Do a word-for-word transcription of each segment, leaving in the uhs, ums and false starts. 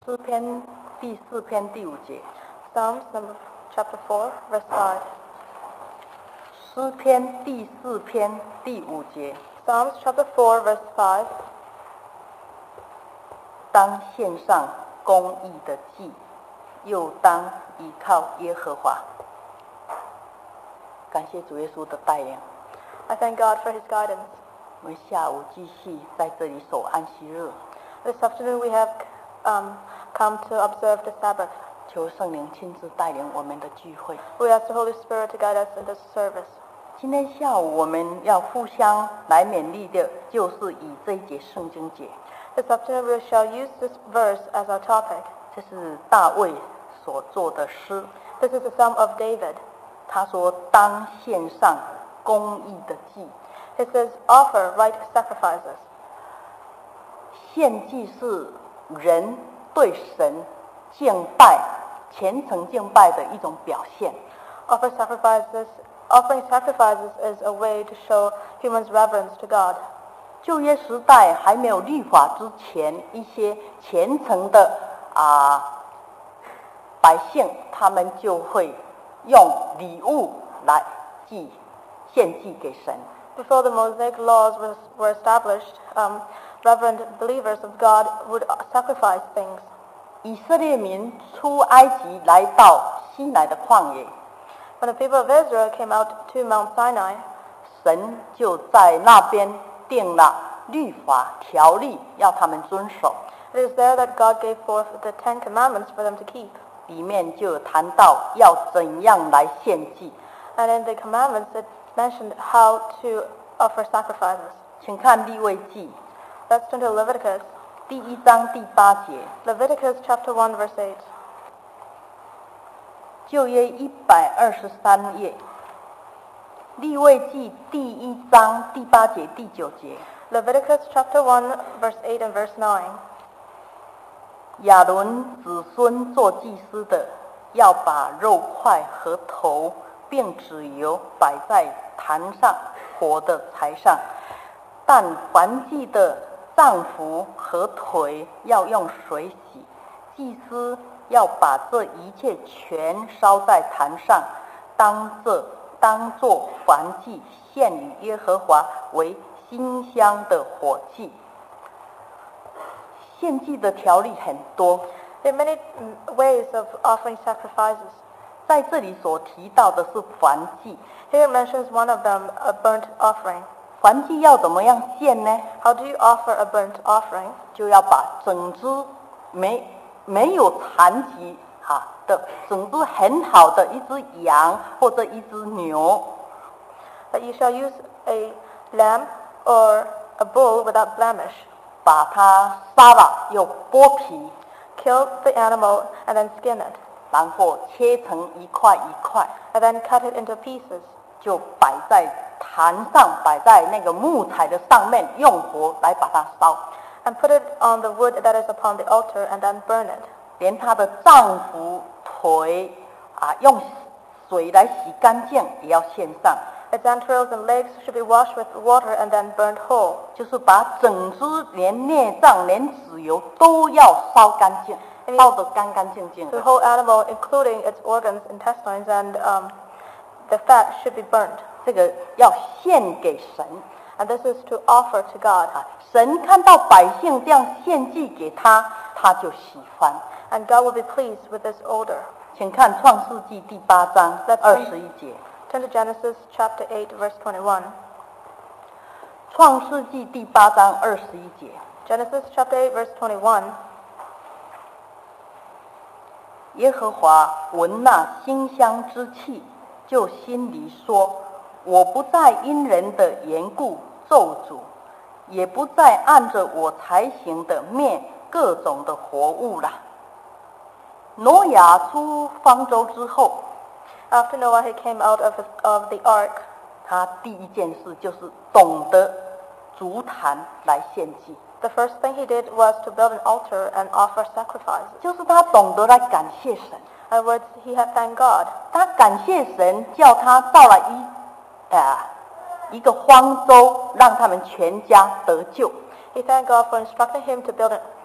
诗篇第四篇第五节 Psalms number chapter four, verse five. 诗篇第四篇第五节 Psalms chapter four, verse five. 当献上公义的祭，又当依靠耶和华。感谢主耶稣的带领， I thank God for His guidance. 我们下午继续在这里守安息日， This afternoon we have um, come to observe the Sabbath. 求圣灵亲自带领我们的聚会。 We ask the Holy Spirit to guide us in this service. 今天下午我们要互相来勉励的，就是以这一节圣经节， This afternoon we shall use this verse as our topic. 这是大卫所做的诗。 This is the Psalm of David. 他说：“当献上公义的祭。” It says, offer right sacrifices. 献祭是人对神敬拜、虔诚敬拜的一种表现。 Offer sacrifices, offering sacrifices is a way to show humans' reverence to God. 旧约时代还没有律法之前，一些虔诚的啊百姓，他们就会用礼物来祭献祭给神。 Before the Mosaic laws were, were established, um, reverent believers of God would sacrifice things. 以色列民出埃及来到西乃的旷野， When the people of Israel came out to Mount Sinai, 神就在那边定了律法条例，要他们遵守。 it is there that God gave forth the Ten Commandments for them to keep. 里面就有谈到要怎样来献祭。 And in the commandments it mentioned how to offer sacrifices. 请看利未记 Let's turn to Leviticus. 第一章第八节， Leviticus chapter one, verse eight. 旧约一百二十三页，利未记第一章第八节、第九节。 Leviticus chapter one, verse eight and verse nine. 亚伦子孙做祭司的，要把肉块和头并脂油摆在坛上，火的柴上。但燔祭的脏腑和腿要用水洗。祭司要把这一切全烧在坛上，当这当作燔祭献与耶和华为馨香的火祭。献祭的条例很多， There are many mm, ways of offering sacrifices. 在这里所提到的是燔祭。 Here it mentions one of them, a burnt offering. 燔祭要怎么样献呢？ How do you offer a burnt offering? 就要把整只没没有残疾啊的整只很好的一只羊或者一只牛， That you shall use a lamb or a bull without blemish. 把它杀了，又剥皮， Kill the animal and then skin it. 然后切成一块一块， And then cut it into pieces. 就摆在坛上，摆在那个木材的上面，用火来把它烧。 And put it on the wood that is upon the altar and then burn it. 连它的脏腑、腿啊，用水来洗干净，也要献上。 Its entrails and legs should be washed with water and then burned whole. 就是把整只连内脏、连脂油都要烧干净，烧得干干净净 The 的。 whole animal, including its organs, intestines, and um, the fat should be burnt. 这个要献给神 And this is to offer to God. 啊！神看到百姓这样献祭给他，他就喜欢。 And God will be pleased with this order. 请看创世纪第八章二十一节。 Turn to Genesis chapter eight, verse twenty-one. 创世纪第八章二十一节， Genesis chapter eight, verse twenty-one. 耶和华闻那馨香之气，就心里说：我不再因人的缘故咒诅，也不再按着我才行的灭各种的活物了。挪亚出方舟之后， After Noah he came out of, his, of the ark, 他第一件事就是懂得筑坛来献祭， the first thing he did was to build an altar and offer sacrifices. 就是他懂得来感谢神。 In other words, he had thanked God. 他感谢神，叫他造了一啊一个方舟，让他们全家得救。 He thanked God for instructing him to build an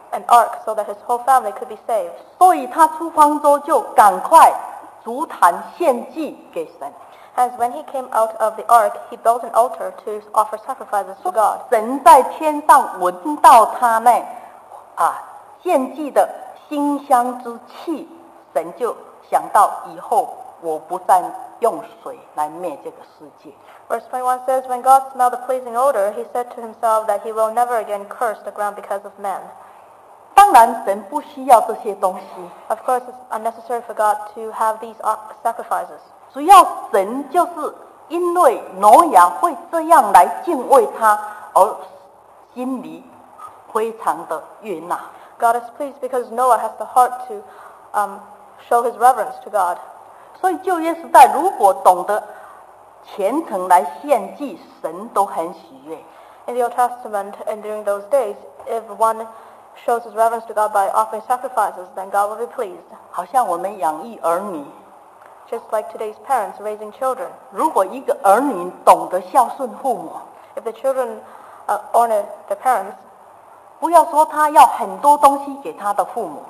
an ark so that his whole family could be saved. 所以他出方舟就赶快筑坛献祭给神。 As when he came out of the ark, he built an altar to offer sacrifices to God. 神在天上闻到他那啊献祭的馨香之气，神就想到以后我不再用水来灭这个世界。 Verse twenty-one says, When God smelled the pleasing odor, he said to himself that he will never again curse the ground because of men. 当然，神不需要这些东西。 Of course, it's unnecessary for God to have these sacrifices. 主要神就是因为挪亚会这样来敬畏他，而心里非常的悦纳。 God is pleased because Noah has the heart to um, show his reverence to God. 所以旧约时代，如果懂得虔诚来献祭，神都很喜悦。 In the Old Testament and during those days, if one shows his reverence to God by offering sacrifices, then God will be pleased. 好像我们养育儿女， Just like today's parents raising children. 如果一个儿女懂得孝顺父母， If the children uh, honor their parents, 不要说他要很多东西给他的父母，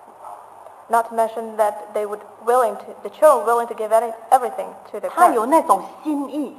not to mention that they would willing to, the children willing to give any, everything to their 他有 parents. 那种心意，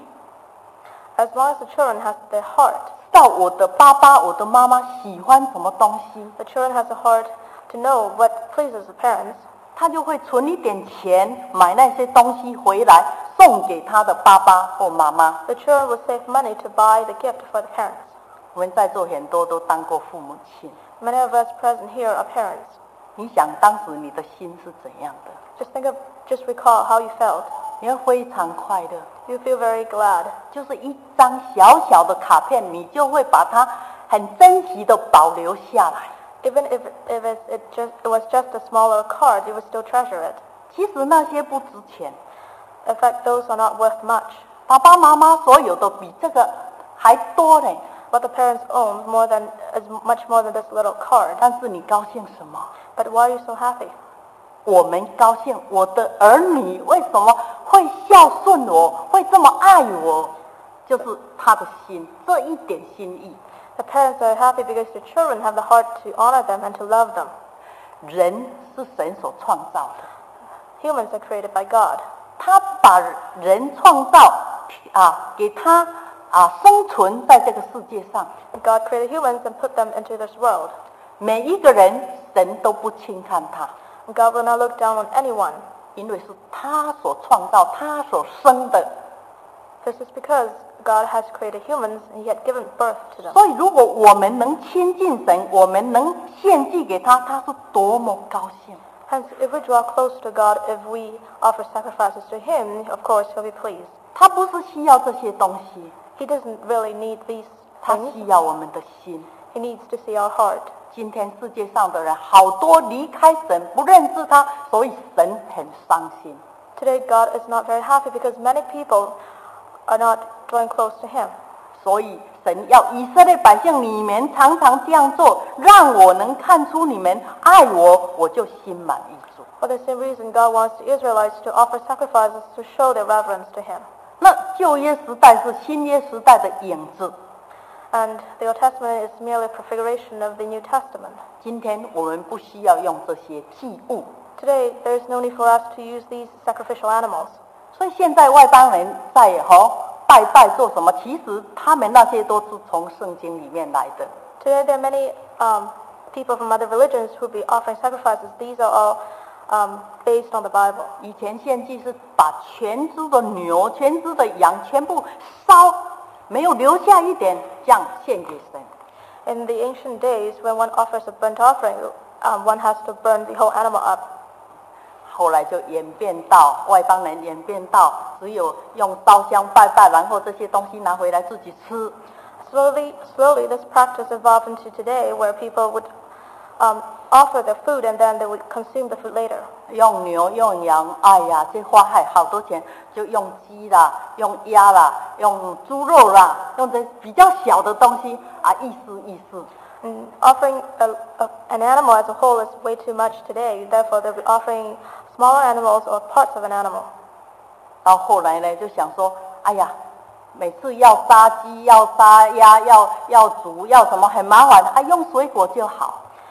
As long as the children has their heart, 知道我的爸爸、我的妈妈喜欢什么东西， the children has a heart to know what pleases the parents. 他就会存一点钱买那些东西回来送给他的爸爸或妈妈。 The children will save money to buy the gift for the parents. 我们在座很多都当过父母亲， Many of us present here are parents. 你想当时你的心是怎样的？ Just think of, just recall how you felt. 你会非常快乐， You feel very glad. 就是一张小小的卡片，你就会把它很珍惜的保留下来。 Even if, if it, it, just, it was just a smaller card, you would still treasure it. 其实那些不值钱， In fact, those are not worth much. 爸爸妈妈所有的比这个还多呢。 What the parents own more than is much more than this little card. 但是你高兴什么？ But why are you so happy? 我们高兴，我的儿女为什么会孝顺我，会这么爱我？就是他的心，这一点心意。 The parents are happy because the children have the heart to honor them and to love them. 人是神所创造的， Humans are created by God. 他把人创造啊，给他啊生存在这个世界上。 God created humans and put them into this world. 每一个人，神都不轻看他， God will not look down on anyone. 因为是他所创造，他所生的。 This is because God has created humans and He had given birth to them. 所以，如果我们能亲近神，我们能献祭给他，他是多么高兴。 Hence, if we draw close to God, if we offer sacrifices to Him, of course He'll be pleased. 他不是需要这些东西， He doesn't really need these 他 things. 需要我们的心。 He needs to see our heart. 今天世界上的人好多离开神，不认识他，所以神很伤心。 Today, God is not very happy because many people are not drawing close to Him. 所以神要以色列百姓，你们常常这样做，让我能看出你们爱我，我就心满意足。 For the same reason, God wants the Israelites to offer sacrifices to show their reverence to Him. 那旧约时代是新约时代的影子， And the Old Testament is merely a prefiguration of the New Testament. 今天我们不需要用这些祭物， Today, there is no need for us to use these sacrificial animals. 所以现在外邦人在吼拜拜做什么？其实他们那些都是从圣经里面来的。 Today, there are many um, people from other religions who be offering sacrifices. These are all um, based on the Bible. 以前献祭是把全只的牛、全只的羊全部烧，没有留下一点，这样献给神。 In the ancient days, when one offers a burnt offering, um, one has to burn the whole animal up. 后来就演变到外邦人演变到只有用烧香拜拜，然后这些东西拿回来自己吃。 Slowly, slowly, this practice evolved into today, where people would um, offer their food and then they would consume the food later. 用牛用羊，哎呀，这花还好多钱，就用鸡啦，用鸭啦，用猪肉啦，用这比较小的东西啊，意思意思。 And offering a, a, an animal as a whole is way too much today. Therefore, they'll be offering smaller animals or parts of an animal. 到后来呢，就想说，哎呀，每次要杀鸡、要杀鸭、要要煮、要什么很麻烦，啊，用水果就好。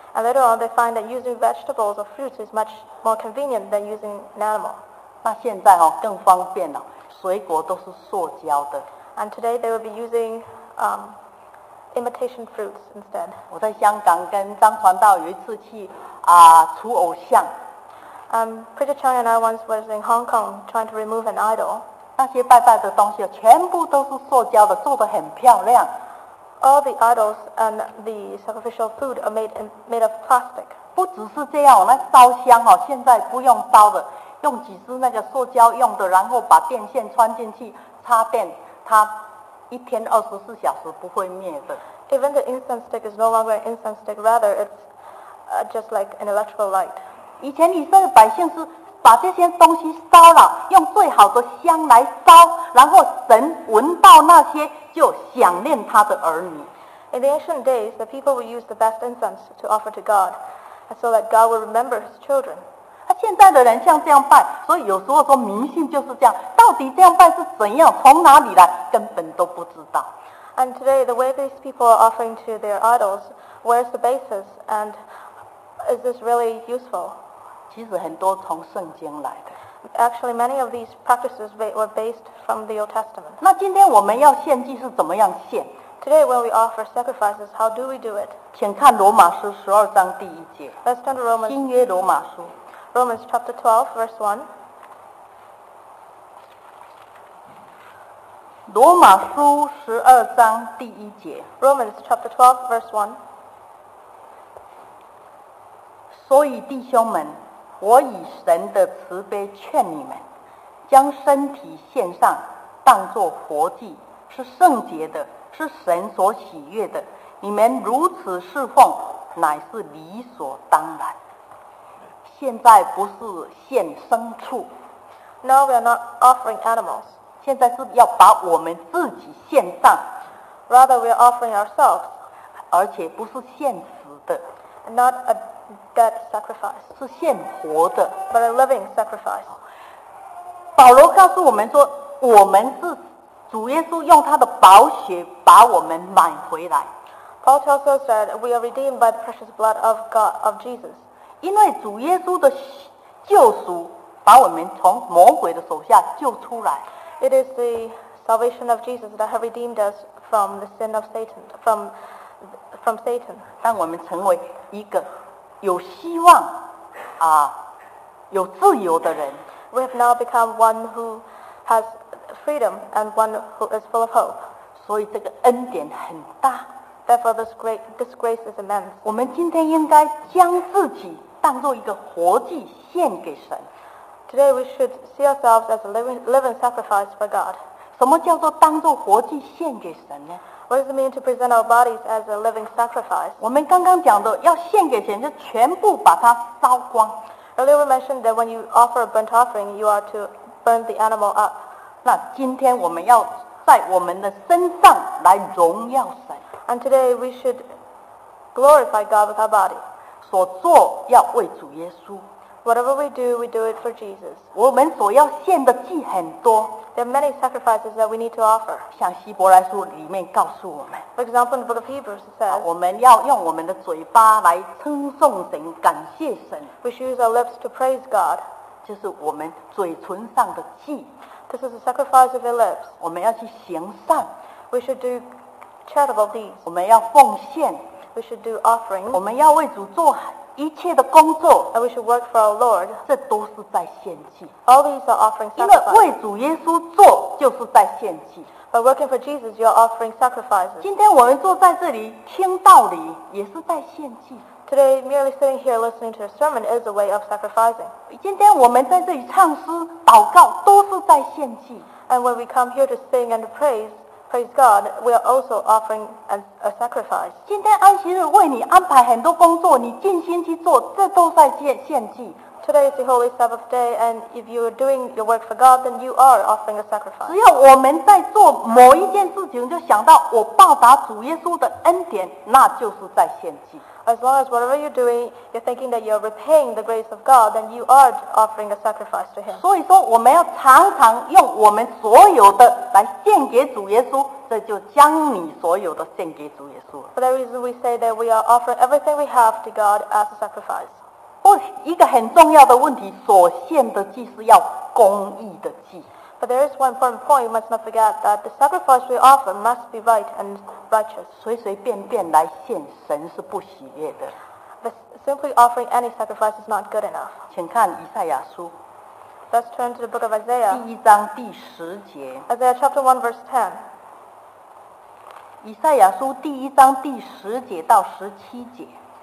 And later on, they find that using vegetables or fruits is much more convenient than using an animal. 那现在哦更方便了，水果都是塑胶的。 And today they will be using um, imitation fruits instead. 我在香港跟张传道有一次去啊除偶像， Um, Preacher Chang and I once was in Hong Kong trying to remove an idol. 那些拜拜的东西全部都是塑胶的，做得很漂亮。 All the idols and the sacrificial food are made in, made of plastic. 不只是这样，那烧香哦，现在不用烧的，用几支那个塑胶用的，然后把电线穿进去插电，它一天二十四小时不会灭的。 Even the incense stick is no longer an incense stick, rather it's uh, just like an electrical light. 以前以色列百姓是把这些东西烧了，用最好的香来烧，然后神闻到那些就想念他的儿女。 In the ancient days, the people would use the best incense to offer to God, and so that God would remember His children. 那现在的人像这样拜，所以有时候说迷信就是这样，到底这样拜是怎样，从哪里来，根本都不知道。 And today, the way these people are offering to their idols, where's the basis, and is this really useful? 其实很多从圣经来的。 Actually, many of these practices ba- were based from the Old Testament. 那今天我们要献祭是怎么样献？ Today, when we offer sacrifices, how do we do it? 请看罗马书十二章第一节， Let's turn to Romans, 新约罗马书 Romans chapter twelve, verse one. 罗马书十二章第一节。 Romans chapter twelve, verse one. 所以弟兄们，我以神的慈悲劝你们，将身体献上，当作活祭，是圣洁的，是神所喜悦的。你们如此侍奉，乃是理所当然。现在不是献牲畜， Now we are not offering animals. 现在是要把我们自己献上， Rather, we are offering ourselves, 而且不是献死的， and not a dead sacrifice, 是献活的。 but a living sacrifice. 保罗告诉我们说，我们是主耶稣用他的宝血把我们买回来， Paul tells us that we are redeemed by the precious blood of God, of Jesus. 因为主耶稣的救赎把我们从魔鬼的手下救出来。 It is the salvation of Jesus that have redeemed us from the sin of Satan, from from Satan. 让我们成为一个有希望啊、有自由的人。 We have now become one who has freedom and one who is full of hope. 所以这个恩典很大。 Therefore, this great this grace is immense. 我们今天应该将自己当做一个活祭献给神。 Today, we should see ourselves as a living living sacrifice for God. 什么叫做当做活祭献给神呢？ What does it mean to present our bodies as a living sacrifice? 我们刚刚讲的要献给神，就全部把它烧光。 Earlier, we mentioned that when you offer a burnt offering, you are to burn the animal up. 那今天我们要在我们的身上来荣耀神， And today, we should glorify God with our body. 所做要为主耶稣。 Whatever we do, we do it for Jesus. 我们所要献的祭很多， There are many sacrifices that we need to offer. 像希伯来书里面告诉我们， For example, in the book of Hebrews, it 啊 says 我们要用我们的嘴巴来称颂神、感谢神， we should use our lips to praise God. 就是我们嘴唇上的祭。 This is a sacrifice of your lips. 我们要去行善， We should do charitable deeds. 我们要奉献， We should do offerings. 我们要为主做一切的工作， And we should work for our Lord. 这都是在献祭。 All these are offering 因为 sacrifices. 为主耶稣做，就是在献祭。 By working for Jesus, you are offering sacrifices. 今天我们坐在这里听道理，也是在献祭。 Today, merely sitting here listening to a sermon is a way of sacrificing. 今天我们在这里唱诗、祷告，都是在献祭。 And when we come here to sing and to praise, praise God, we are also offering a, a sacrifice. 今天安息日为你安排很多工作，你尽心去做，这都在献献祭。 Today is the Holy Sabbath day, and if you are doing your work for God, then you are offering a sacrifice. 只要我们在做某一件事情，就想到我报答主耶稣的恩典，那就是在献祭。 As long as whatever you're doing, you're thinking that you're repaying the grace of God, then you are offering a sacrifice to Him. 所以说，我们要常常用我们所有的来献给主耶稣， 这就将你所有的献给主耶稣。 For that reason, we say that we are offering everything we have to God as a sacrifice. 不，一个很重要的问题，所献的祭是要公义的祭。 But there is one important point you must not forget, that the sacrifice we offer must be right and righteous. 随随便便来献，神是不喜悦的。 But simply offering any sacrifice is not good enough. 请看以赛亚书 Let's turn to the book of Isaiah. 第一章第十节。 Isaiah chapter one, verse ten. 以赛亚书第一章第十节到十七节。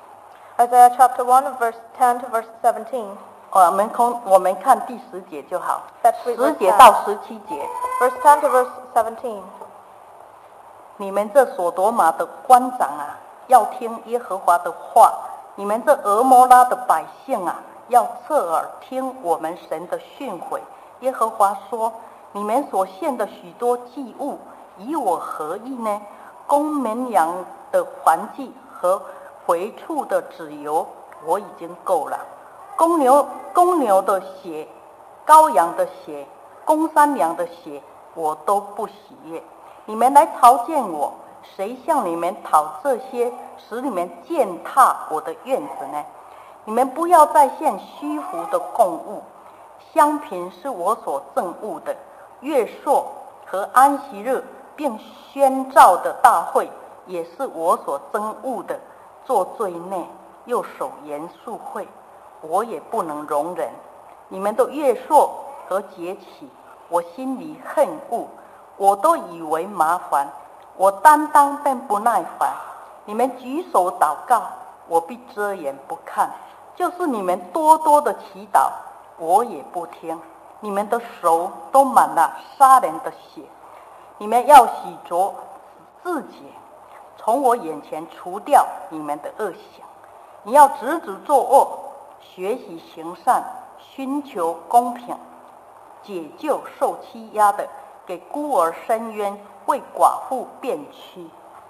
Isaiah chapter one, verse ten to verse seventeen. 我们空我们看第十节就好， Let's read 十 verse 节 ten. 到十七节。 Verse ten to verse seventeen. 你们这所多玛的官长啊，要听耶和华的话；你们这俄摩拉的百姓啊，要侧耳听我们神的训诲。耶和华说：你们所献的许多祭物，与我何异呢？公绵羊的燔祭和回畜的脂油，我已经够了。公牛公牛的血、羔羊的血、公山羊的血，我都不喜悦。你们来朝见我，谁向你们讨这些，使你们践踏我的院子呢？你们不要再献虚浮的供物，香品是我所憎恶的。月朔和安息日，并宣召的大会，也是我所憎恶的。做罪内，又守严肃会，我也不能容忍。你们的月朔和节期，我心里恨恶，我都以为麻烦，我担当便不耐烦。你们举手祷告，我必遮掩不看；就是你们多多的祈祷，我也不听。你们的手都满了杀人的血，你们要洗濯自洁，从我眼前除掉你们的恶行。你要止止作恶，学习行善，寻求公平，解救受欺压的，给孤儿伸冤，为寡妇辩屈。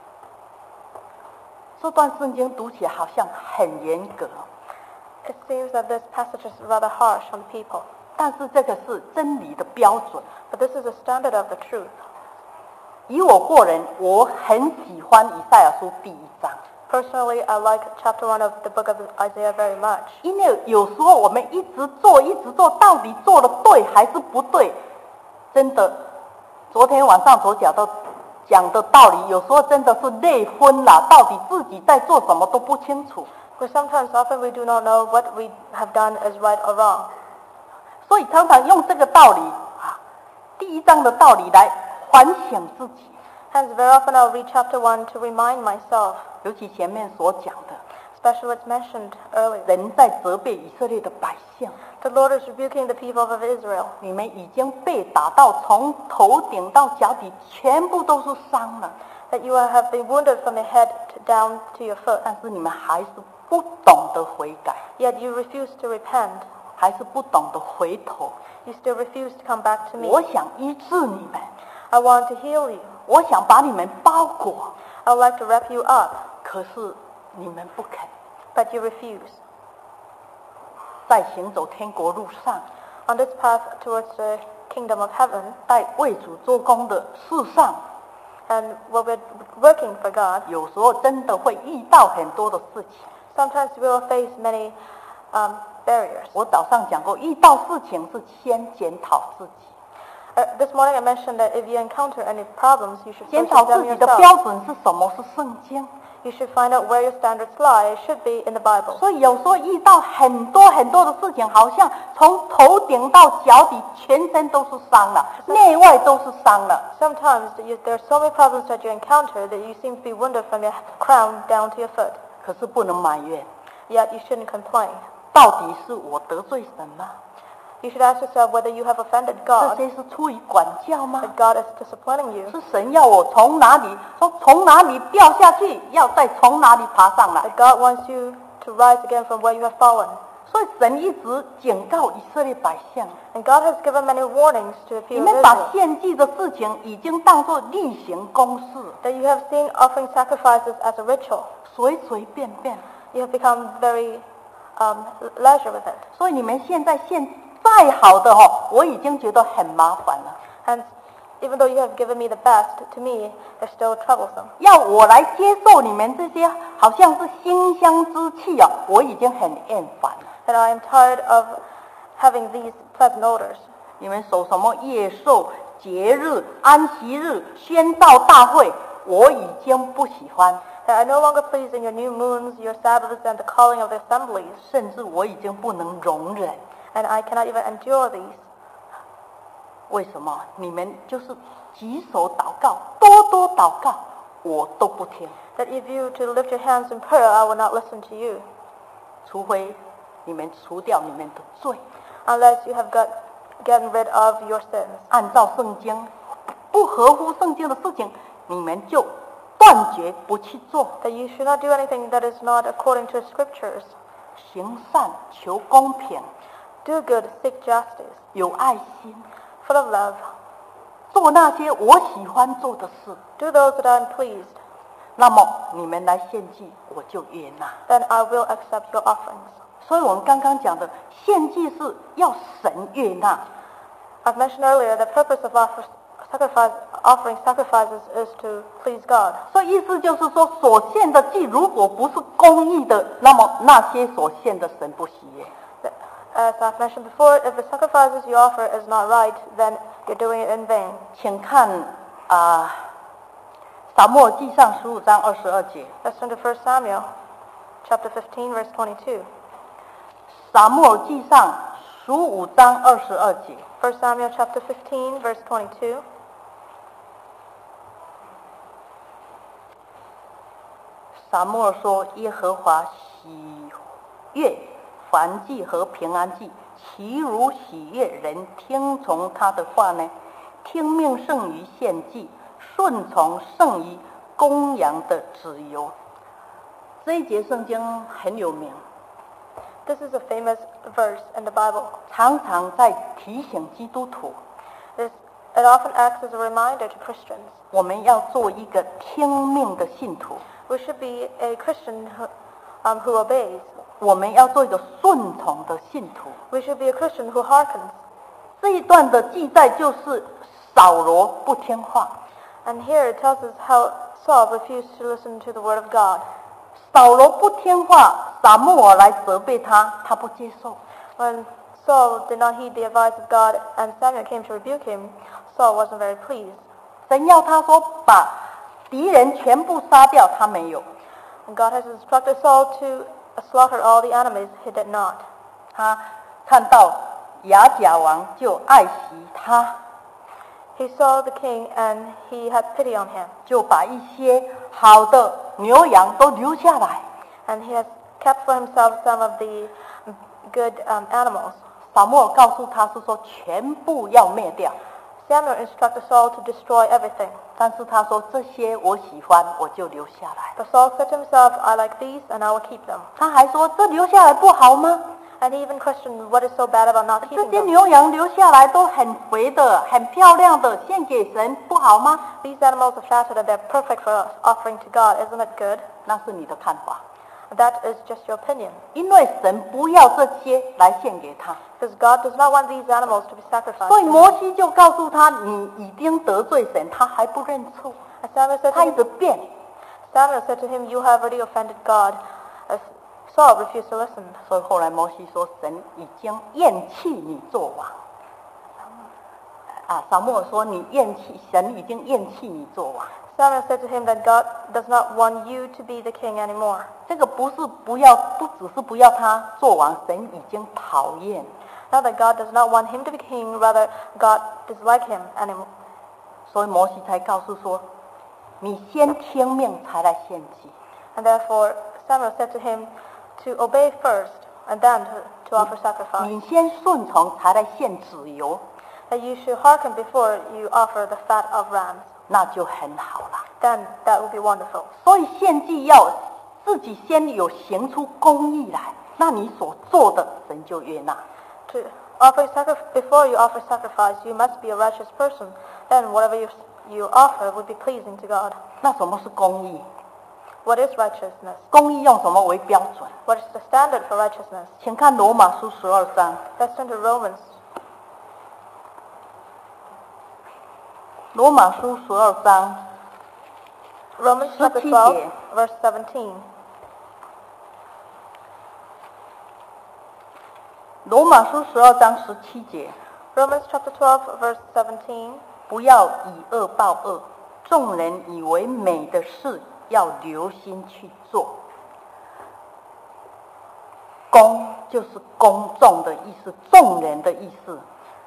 这段圣经读起来好像很严格， It seems that this passage is rather harsh on the people. 但是这个是真理的标准。 But this is the standard of the truth. 以我个人，我很喜欢以赛亚书第一章， Personally, I like chapter one of the book of Isaiah very much. 因为有时候我们一直做一直做，到底做的对还是不对？真的，昨天晚上所讲的讲的道理，有时候真的是累昏了，到底自己在做什么都不清楚。 Because sometimes, often we do not know what we have done is right or wrong. 所以常常用这个道理啊，第一章的道理来反省自己。 Hence, very often I'll read chapter one to remind myself, 尤其前面所讲的， especially what's mentioned earlier. 人在责备以色列的百姓， The Lord is rebuking the people of Israel. 你们已经被打到从头顶到脚底，全部都是伤了， That you have been wounded from your head to down to your foot. 但是你们还是不懂得悔改， Yet you refuse to repent. 还是不懂得回头。 You still refuse to come back to me. 我想医治你们， I want to heal you. 我想把你们包裹， I would like to wrap you up. 可是你们不肯。 But you refuse. 在行走天国路上， On this path towards the kingdom of heaven, 在为主做工的事上， and when we're working for God, 有时候真的会遇到很多的事情。 sometimes we will face many um, barriers. 我早上讲过，遇到事情是先检讨自己， Uh, this morning I mentioned that if you encounter any problems, you should 检 first 讨自 examine 己的 yourself. 标准是什么？是圣经。 You should find out where your standards lie. It should be in the Bible. 所以有时候遇到很多很多的事情，好像从头顶到脚底，全身都是伤了，内外都是伤了。 Sometimes you, there are so many problems that you encounter that you seem to be wounded from your crown down to your foot. 可是不能埋怨， Yet you shouldn't complain. 到底是我得罪神吗？ You should ask yourself whether you have offended 这 God, 些是出于管教吗？ that God is disciplining you, 是神要我从哪里从从哪里掉下去，要再从哪里爬上来？ that God wants you to rise again from where you have fallen. 所以神一直警告以色列百姓， And God has given many warnings to the 你 people 们 of 把 Israel, 献祭的事情已经当作例行公事， that you have seen offering sacrifices as a ritual. 随随便便。 You have become very um, leisure with it. 所以你们现在献再好的哦，我已经觉得很麻烦了。 And Even though you have given me the best, to me, they're still troublesome. 要我来接受你们这些好像是馨香之气哦，我已经很厌烦了。 And I am tired of having these pleasant odors. 你们守什么夜寿、节日、安息日、宣道大会，我已经不喜欢， That I no longer please in your new moons, your Sabbaths, and the calling of the assemblies. 甚至我已经不能容忍。 And I cannot even endure these. 为什么？你们就是举手祷告，多多祷告，我都不听。 That if you to lift your hands in prayer, I will not listen to you. 除非你们除掉你们的罪， Unless you have got, gotten rid of your sins. 按照圣经不合乎圣经的事情，你们就断绝不去做。 That you should not do anything that is not according to scriptures. 行善，求公平， Do good, seek justice, 有爱心， full of love. 做那些我喜欢做的事。 Do those that I am pleased. 那么你们来献祭，我就悦纳。 Then I will accept your offerings. 所以我们刚刚讲的献祭是要神悦纳。 I've mentioned earlier the purpose of offer, sacrifice, offering sacrifices is to please God. 所以意思就是说，所献的祭如果不是公义的，那么那些所献的神不喜悦。 As I've mentioned before, if the sacrifices you offer is not right, then you're doing it in vain. 请看啊，撒母耳记上十五章二十二节。 Let's turn to First Samuel, chapter fifteen, verse twenty-two. 撒母耳记上十五章二十二节。 First Samuel, chapter fifteen, verse twenty-two. 撒母耳说：“耶和华喜悦燔祭和平安祭，其如喜悦人听从他的话呢？听命胜于献祭，顺从胜于公羊的脂油。”这一节圣经很有名， This is a famous verse in the Bible. 常常在提醒基督徒， This, it often acts as a reminder to Christians. 我们要做一个听命的信徒， We should be a Christian who, um, who obeys. 我们要做一个顺从的信徒。 We should be a Christian who hearkens. 这一段的记载就是扫罗不听话， And here it tells us how Saul refused to listen to the word of God. 扫罗不听话，撒母耳来责备他，他不接受。 When Saul did not heed the advice of God and Samuel came to rebuke him, Saul wasn't very pleased. 神要他说把敌人全部杀掉，他没有。 And God has instructed Saul to slaughter all the enemies. He did not. 他看到亚甲王就爱惜他， He saw the king and he had pity on him. 就把一些好的牛羊都留下来。 And he has kept for himself some of the good um, animals. 撒母耳告诉他是说全部要灭掉， Samuel instructed Saul to destroy everything. 但是他说这些我喜欢，我就留下来。 But Saul said to himself, I like these and I will keep them. 他还说这留下来不好吗？ And he even questioned what is so bad about not 这 keeping 些 them. 牛羊留下来都很肥的、很漂亮的，献给神不好吗？ These animals are fatted and they're perfect for us, offering to God. Isn't it good? 那是你的看法， That is just your opinion. 因为神不要这些来献给他， Because God does not want these animals to be sacrificed. 所以 to 摩 him. 西就告诉他，你已经得罪神，他还不认错， And Samuel said, 他 to 一直 him, 变。 Samuel said to him, you have already offended God. As Saul refused to listen. 所以后来摩西说，神已经厌弃你做王。啊，撒母耳说你厌弃，神已经厌弃你做王。 Samuel said to him that God does not want you to be the king anymore. 这个不是不要，不只是不要他做王，神已经讨厌。 Not that God does not want him to be king, rather God dislike him anymore. 所以摩西才告诉说，你先听命才来献祭。 And therefore Samuel said to him to obey first and then to, to offer sacrifice. 你先顺从才来献脂油， That you should hearken before you offer the fat of rams. 那就很好了。 Then that would be wonderful. 所以献祭要自己先有行出公义来，那你所做的神就悦纳。 To offer sacri- before you offer sacrifice, you must be a righteous person. Then whatever you, you offer would be pleasing to God. 那什么是公义？ What is righteousness? 公义用什么为标准？ What is the standard for righteousness? 请看罗马书十二章。 Let's turn to Romans. 罗马书十二章 Romans chapter 17 twelve, 节 verse seventeen. 罗马书十二章十七节， Romans chapter twelve, verse seventeen. 不要以恶报恶，众人以为美的事，要留心去做。公就是公众的意思，众人的意思。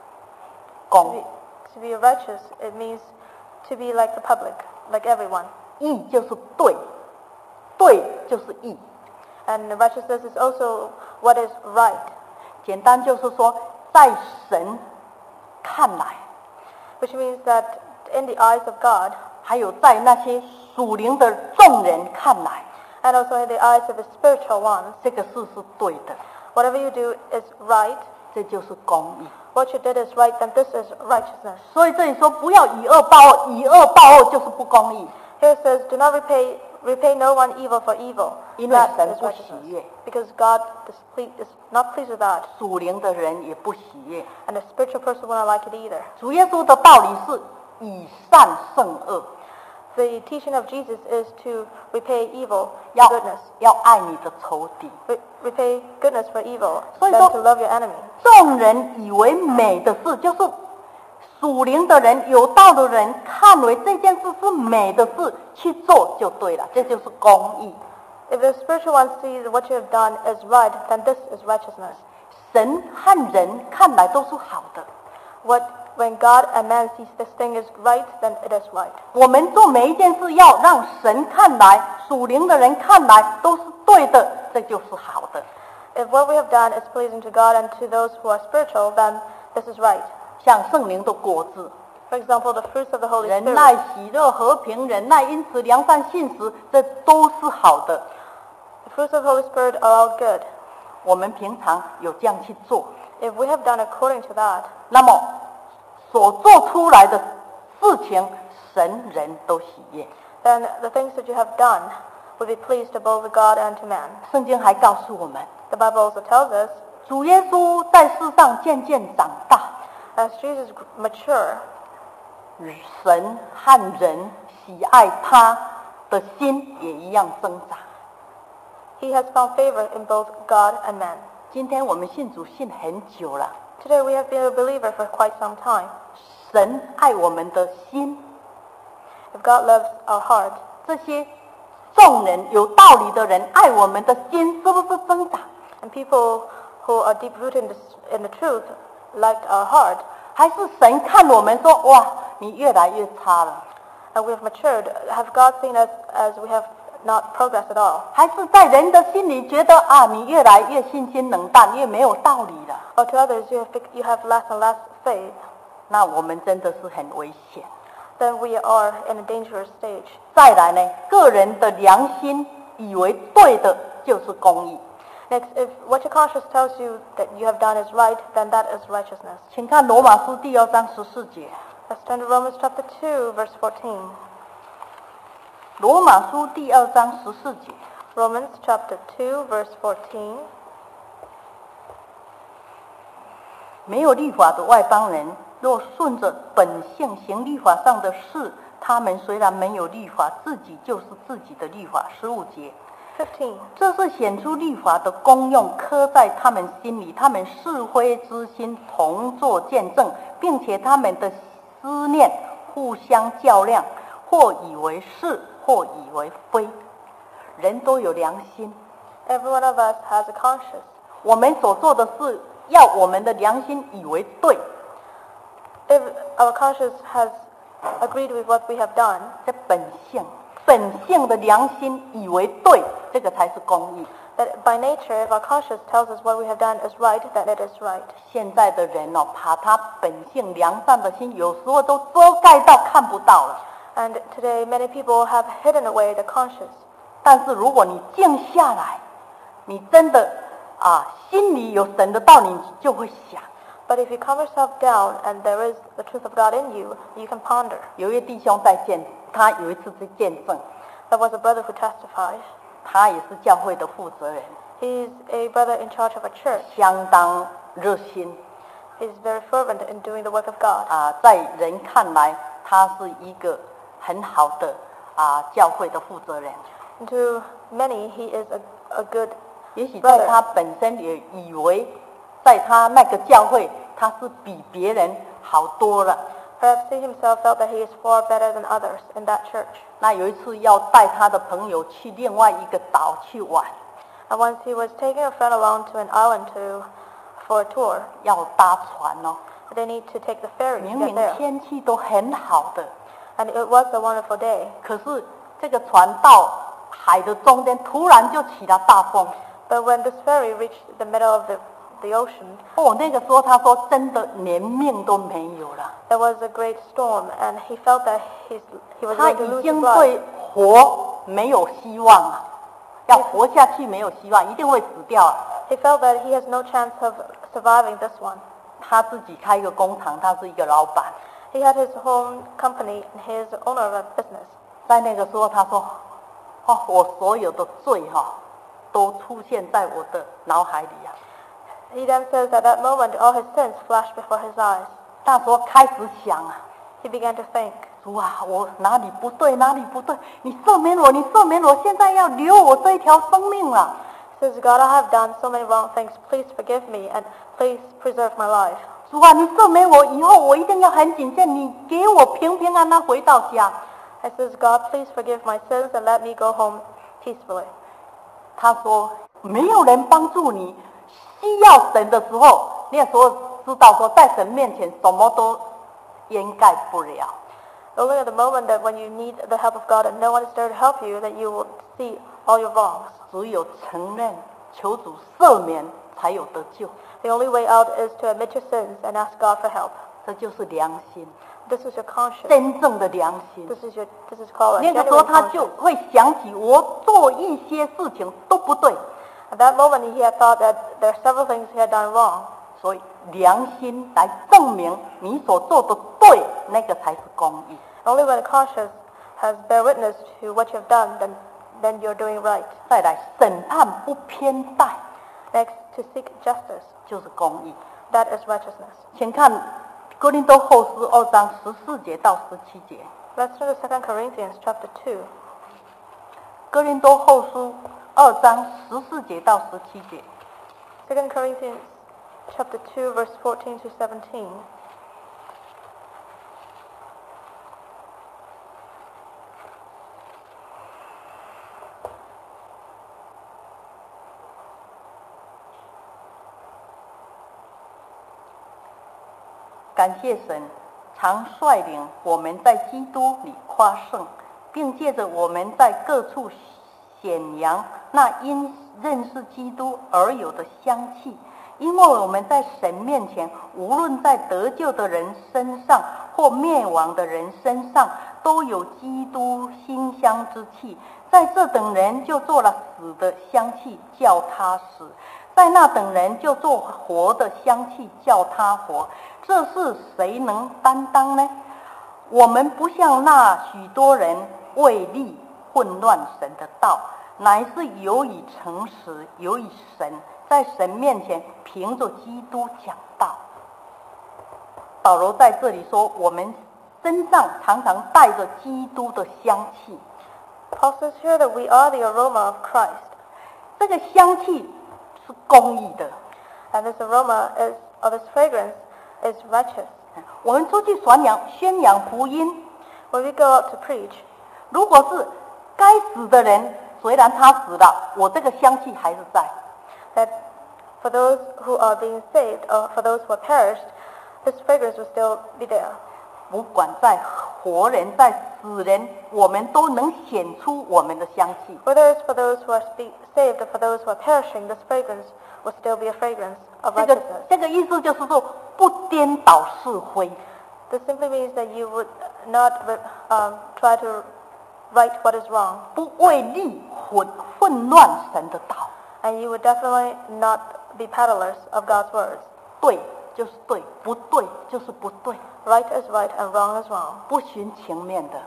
To 公 be, to be righteous, it means to be like the public, like everyone. 义就是对，对就是义。 And righteousness is also what is right. 简单就是说，在神看来， Which means that in the eyes of God, 还有在那些属灵的众人看来， and also in the eyes of the spiritual ones, 这个事是对的， whatever you do is right. 这就是公义。 What you did is right, then this is righteousness. 所以这里说不要以恶报恶，以恶报恶就是不公义， Here it says, do not repay, repay no one evil for evil. 因为 That 神 is 不喜 righteousness. 悦， Because God is, ple- is not pleased with that. 属灵的人也不喜悦。 And a spiritual person will not like it either. 主耶稣的道理是以善胜恶， The teaching of Jesus is to repay evil 要 for goodness. 要爱你的仇敌。 Re- repay goodness for evil, 所以 then 说 to love your enemy. 众人以为美的事，就是属灵的人、有道的人看为这件事是美的事，去做就对了，这就是公义。 If the spiritual one sees what you have done is right, then this is righteousness. 神和人看来都是好的， What when God and man sees this thing is right, then it is right. 我们做每一件事要让神看来、属灵的人看来都是对的，这就是好的。 If what we have done is pleasing to God and to those who are spiritual, then this is right. 像圣灵的果子， For example, the fruits of the Holy 忍 Spirit, 耐、喜乐、和平、忍耐、因此良善、信实，这都是好的。 the fruits of the Holy Spirit are all good. 我们平常有这样去做， If we have done according to that, 那么所做出来的事情，神人都喜悦。 then the things that you have done will be pleased to both God and to man. 圣经还告诉我们， The Bible also tells us, 主耶稣在世上渐渐长大， as Jesus mature, 神和人喜爱他的心也一样增长。 he has found favor in both God and man. 今天我们信主信很久了， Today we have been a believer for quite some time. 神爱我们的心， If God loves our heart, 这些众人有道理的人爱我们的心，是不是增长？ and people who are deep rooted in the, in the truth like our heart, 还是神看我们说，哇，你越来越差了？ and we have matured, have God seen us as we have not progressed at all? 还是在人的心里觉得啊，你越来越信心冷淡，越没有道理了？ Or to others, you have, you have less and less faith, 那我们真的是很危险。 then we are in a dangerous stage. 再来呢，个人的良心以为对的就是公义。 Next, if what your conscience tells you that you have done is right, then that is righteousness. 请看罗马书第二章十四节。 Let's turn to Romans chapter two, verse fourteen. 罗马书第二章十四节， Romans chapter two, verse fourteen. 没有律法的外邦人，若顺着本性行律法上的事，他们虽然没有律法，自己就是自己的律法。十五节， fifteen. 这是显出律法的功用，刻在他们心里，他们是非之心同作见证，并且他们的思念互相较量，或以为是，或以为非。人都有良心， Every one of us has a conscience. 我们所做的事，要我们的良心以为对， If our conscience has agreed with what we have done, 这本性，本性的良心以为对，这个才是公义。 that by nature, if our conscience tells us what we have done is right, then it is right. 现在的人哦，把他本性良善的心，有时候都遮盖到看不到了。 And today, many people have hidden away the conscience. 但是如果你静下来，你真的啊，心里有神的道理，你就会想。 But if you calm yourself down and there is the truth of God in you, you can ponder. 有一位弟兄在见，他有一次在见证， There was a brother who testified. 他也是教会的负责人， He's a brother in charge of a church. 相当热心 He's very fervent in doing the work of God. 啊，在人看来他是一个很好的啊教会的负责人。 And to many, he is a, a good 也许在 brother. 他本身也以为，在他那个教会，他是比别人好多了。 Perhaps he himself felt that he is far better than others in that church. 那有一次要带他的朋友去另外一个岛去玩， And once he was taking a friend along to an island to for a tour. 要搭船哦。 They need to take the ferry 明 to get 明 there. 天气都很好的， And it was a wonderful day. 可是这个船到海的中间，突然就起了大风。 But when this ferry reached the middle of the, the ocean, 哦，那个时候他说真的连命都没有了， there was a great storm, and he felt that his, he was 他 going to 已 lose his 经 life. 对活没有希望了，要活下去没有希望，一定会死掉啊。 He felt that he has no chance of surviving this one. 他自己开一个工厂，他是一个老板。 He had his own company and he is the owner of a business. 在那个时候，他说：“哦，我所有的罪哈、哦，都出现在我的脑海里啊。” He then says at that moment all his sins flashed before his eyes. 那时候开始想啊， He began to think, 主啊，我哪里不对，哪里不对？你赦免我，你赦免我，现在要留我这一条生命了。 He says, God, I have done so many wrong things. Please forgive me and please preserve my life. 主啊，你赦免我以后，我一定要很谨慎，你给我平平安安回到家。 He says, God, please forgive my sins and let me go home peacefully. 他说，没有人帮助你，需要神的时候，那时候知道说，在神面前什么都掩盖不了。 Only at the moment that when you need the help of God and no one is there to help you, that you will see all your wrongs. 只有承认、求主赦免，才有得救。 The only way out is to admit your sins and ask God for help. 这就是良心， This is your conscience. 真正的良心。 This is your this is called a 那个时候 genuine 他就 conscience. 会想起，我做一些事情都不对， At that moment, he had thought that there are several things he had done wrong. 所以良心来证明你所做的对，那个才是公义。 Only when conscience has bear witness to what you have done, then then you're doing right. 再来，审判不偏待， Next, to seek justice. 就是公义。 That is righteousness. 请看哥林多后书二章十四节到十七节。 Let's turn to Second Corinthians chapter two. 哥林多后书二章十四节到十七节。 Second Corinthians chapter two, verse fourteen to seventeen. 感谢神，常率领我们在基督里夸胜，并借着我们在各处显扬那因认识基督而有的香气。因为我们在神面前，无论在得救的人身上或灭亡的人身上，都有基督馨香之气。在这等人就做了死的香气，叫他死；在那等人就做活的香气，叫他活。这是谁能担当呢？我们不像那许多人为利混乱神的道，乃是由以诚实，由以神，在神面前凭着基督讲道。保罗在这里说，我们身上常常带着基督的香气。 Paul says here that we are the aroma of Christ, 这个香气是公义的。 and this aroma is of his fragrance is righteous. 我们出去传扬、宣扬福音， When we go out to preach, 如果是该死的人，虽然他死了，我这个香气还是在。 that for those who are being saved or for those who are perished, this fragrance will still be there. 不管在活人、在死人，我们都能显出我们的香气。 Whether it's for those who are spe- saved or for those who are perishing, this fragrance will still be a fragrance of 这个 righteousness. 这个意思就是说，不颠倒是非， This simply means that you would not um, try to right what is wrong, 不为利混混乱神的道。 and you would definitely not be peddlers of God's words. 对就是对，不对就是不对， Right is right and wrong is wrong. 不循情面的。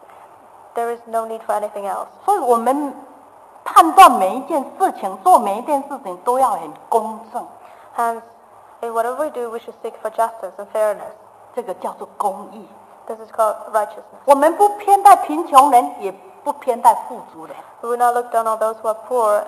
There is no need for anything else. 所以我们判断每一件事情，做每一件事情都要很公正， Hence, in whatever we do, we should seek for justice and fairness. 这个叫做公义。 This is called righteousness. 我们不偏待贫穷人，也不偏待富足人。 We will not look down on those who are poor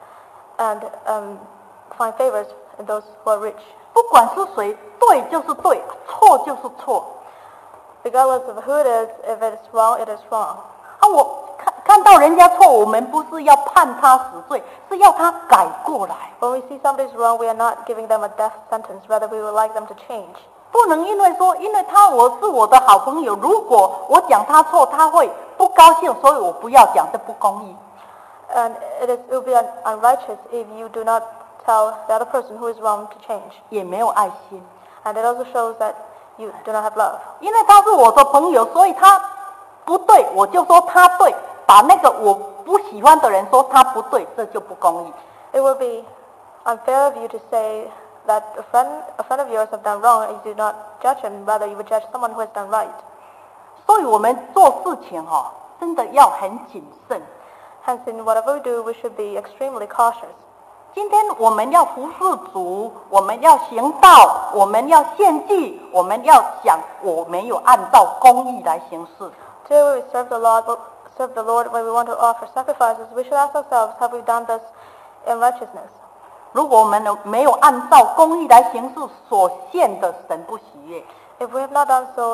and um, find favors in those who are rich. 不管是谁，对就是对，错就是错。 Regardless of who it is, if it is wrong, it is wrong. 啊，我看看到人家错，我们不是要判他死罪，是要他改过来。 When we see somebody is wrong, we are not giving them a death sentence. Rather, we would like them to change. 不能因为说，因为他我是我的好朋友，如果我讲他错，他会不高兴，所以我不要讲，这不公义。 And it, is, it will be un, unrighteous if you do not tell the other person who is wrong to change. 也没有爱心， And it also shows that you do not have love. 因为他是我的朋友，所以他不对，我就说他对，把那个我不喜欢的人说他不对，这就不公义。 It would be unfair of you to say that a friend, a friend of yours have done wrong and you do not judge him. Rather, you would judge someone who has done right. 所以我们做事情哈、哦，真的要很谨慎。 Hence, in whatever we do, we should be extremely cautious. 今天我们要服侍主，我们要行道，我们要献祭，我们要想我没有按照公义来行事。 Today, when we serve the Lord, serve the Lord, when we want to offer sacrifices, we should ask ourselves, have we done this in righteousness? 如果我们没有按照公义来行事，所献的神不喜悦。 If we have not done so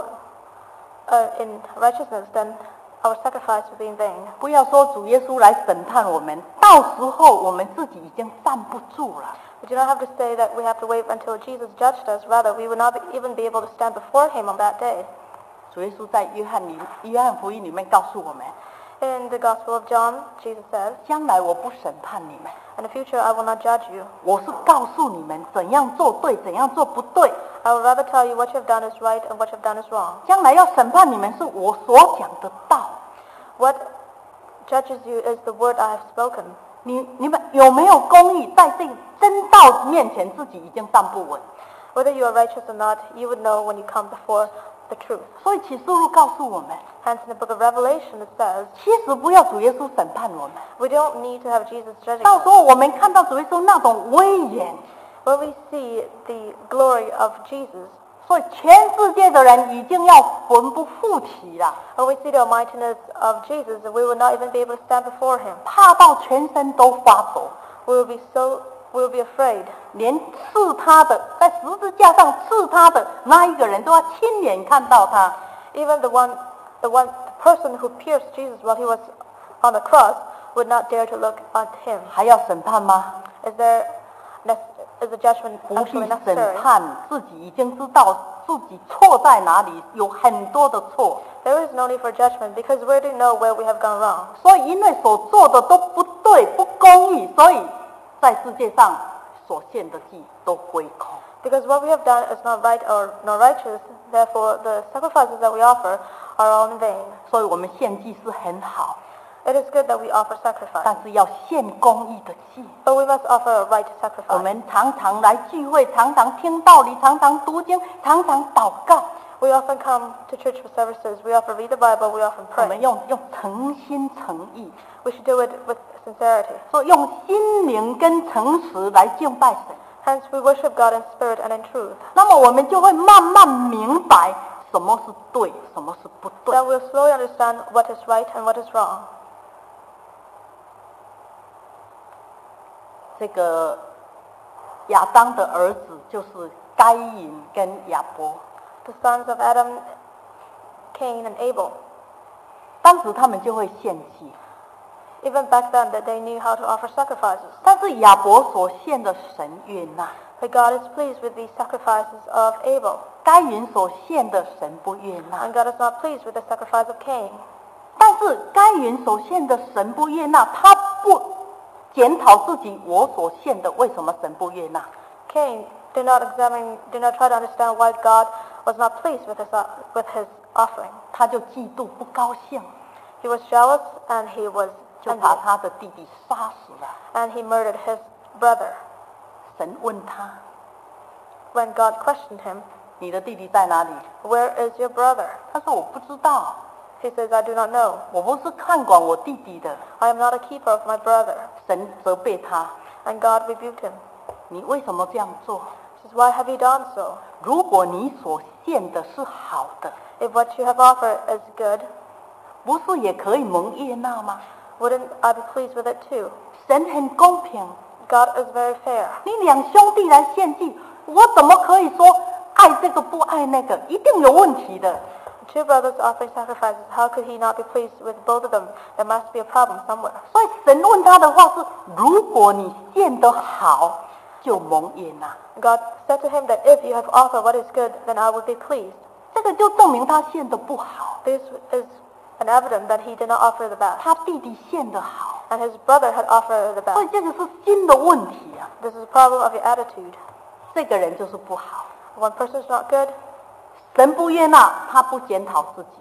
uh, in righteousness, then our sacrifice will be in vain. 不要说主耶稣来审判我们，到时候我们自己已经站不住了。 We do not have to say that we have to wait until Jesus judged us. Rather, we will not be, even be able to stand before him on that day. 主耶稣在约翰里约翰福音里面告诉我们， In the Gospel of John, Jesus says, 将来我不审判你们， in the future I will not judge you. 我是告诉你们怎样做对，怎样做不对。 I will rather tell you what you have done is right and what you have done is wrong. 将来要审判你们是我所讲的道。 What judges you is the word I have spoken. 你你们有没有公义，在这真道面前自己已经站不稳。 Whether you are righteous or not, you would know when you come before the truth. 所以启示录告诉我们， Hence, in the book of Revelation, it says, 其实不要主耶稣审判我们， we don't need to have Jesus judging 到时 us. 候我们看到主耶稣那种威严， When we see the glory of Jesus, 所以全世界的人已经要魂不附体了， when we see the almightiness of Jesus, we will not even be able to stand before him. 怕到全身都发抖。 We will be so, we will be afraid. 连刺他的，在十字架上刺他的那一个人都要亲眼看到他。 Even the one, the one the person who pierced Jesus while he was on the cross would not dare to look at him. 还要审判吗？ Is there, nec- is the judgment 不必 actually 审 necessary? 判，自己已经知道自己错在哪里，有很多的错。 There is no need for judgment because we already know where we have gone wrong. 所以因为所做的都不对、不公义，所以在世界上所献的祭都归空。 Because what we have done is not right or not righteous, therefore the sacrifices that we offer are all in vain. 所以我们献祭是很好， It is good that we offer sacrifice, 但是要献公义的祭。 but we must offer a right 我 sacrifice. 们常常来聚会，常常听道理，常常读经，常常祷告。 We often come to church for services, we often read the Bible, we often 我们 pray. 用用诚心诚意， We should do it with sincerity. 说用心灵跟诚实来敬拜神。 Hence, we worship God in spirit and in truth. 那么我们就会慢慢明白什么是对，什么是不对。 Then we'll slowly understand what is right and what is wrong. 这个亚当的儿子就是该隐跟亚伯， The sons of Adam, Cain and Abel. 当时他们就会献祭， Even back then, that they knew how to offer sacrifices. 但是亚伯所献的神悦纳， But God is pleased with the sacrifices of Abel, 该隐所献的神不悦纳。 and God is not pleased with the sacrifice of Cain. 但是该隐所献的神不悦纳，他不检讨自己，我所献的为什么神不悦纳？ Cain did not examine, did not try to understand why God was not pleased with his, uh, with his offering. 他就嫉妒不高兴， He was jealous and he was 就把 envious, 他的弟弟杀死了。 and he murdered his brother. 神问他 When God questioned him, 你的弟弟在哪里？ "Where is your brother?" 他说我不知道， He says, "I do not know. 我不是看管我弟弟的。 I am not a keeper of my brother." 神责备他， And God rebuked him. 你为什么这样做？ He says, why have you done so? 如果你所献的是好的， If what you have offered is good, 不是也可以蒙悦纳吗？ wouldn't I be pleased with it too? 神很公平， God is very fair. 你两兄弟来献祭，我怎么可以说爱这个不爱那个？一定有问题的。 Two brothers offering sacrifices, how could he not be pleased with both of them? There must be a problem somewhere. 所以神问他的话是：如果你献得好，就蒙悦纳。 God said to him that if you have offered what is good, then I will be pleased. 这个就证明他献得不好， This is an evidence that he did not offer the best, 他弟弟献得好， and his brother had offered the 所以 best. 这个是新的问题啊。 This is a problem of your attitude. 这个人就是不好， One person is not good, 神不悦纳，他不检讨自己，